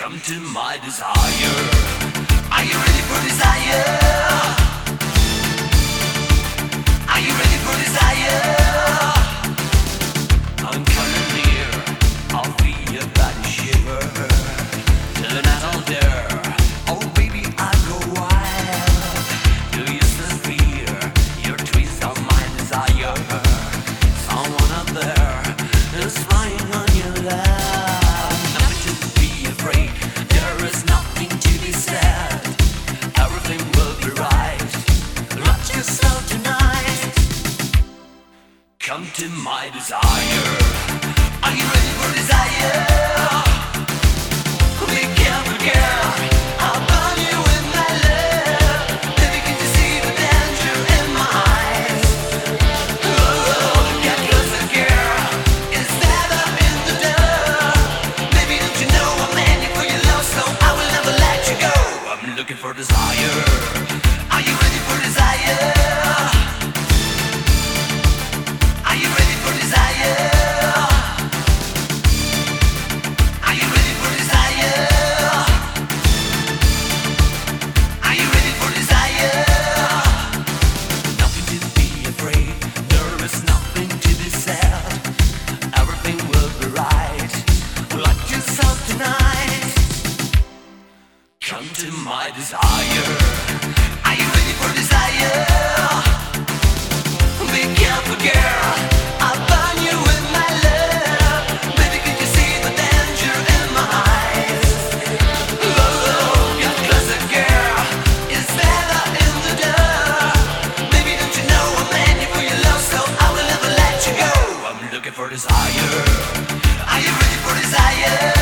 Come to my desire. Are you ready for desire? Are you ready for desire? I'm coming near. I'll feel your body shiver. Till the night I'll dare. Oh baby, I go wild. Do you still fear your twist on my desire? Someone out there is flying on your lap. Nothing to be afraid. There is nothing to be said. Everything will be right. Rock yourself tonight. Come to my desire. Are you ready for desire? Be careful, girl. I'll burn you with my love. Baby, can you see the danger in my eyes? Oh, get closer, girl. It's never in the dark. Baby, don't you know I'm made for your love, so I will never let you go. I'm looking for desire. Are you ready for desire? Are you ready for desire? Are you ready for desire? Are you ready for desire? Nothing to be afraid. There is nothing to be said. Everything will be right. Lock yourself tonight. Come to my desire. Are you ready for desire? Be careful, girl. I'll burn you with my love. Baby, can you see the danger in my eyes? Oh, get closer, girl. It's better in the dark. Baby, don't you know I'm made for your love, so I will never let you go. I'm looking for desire. Are you ready for desire?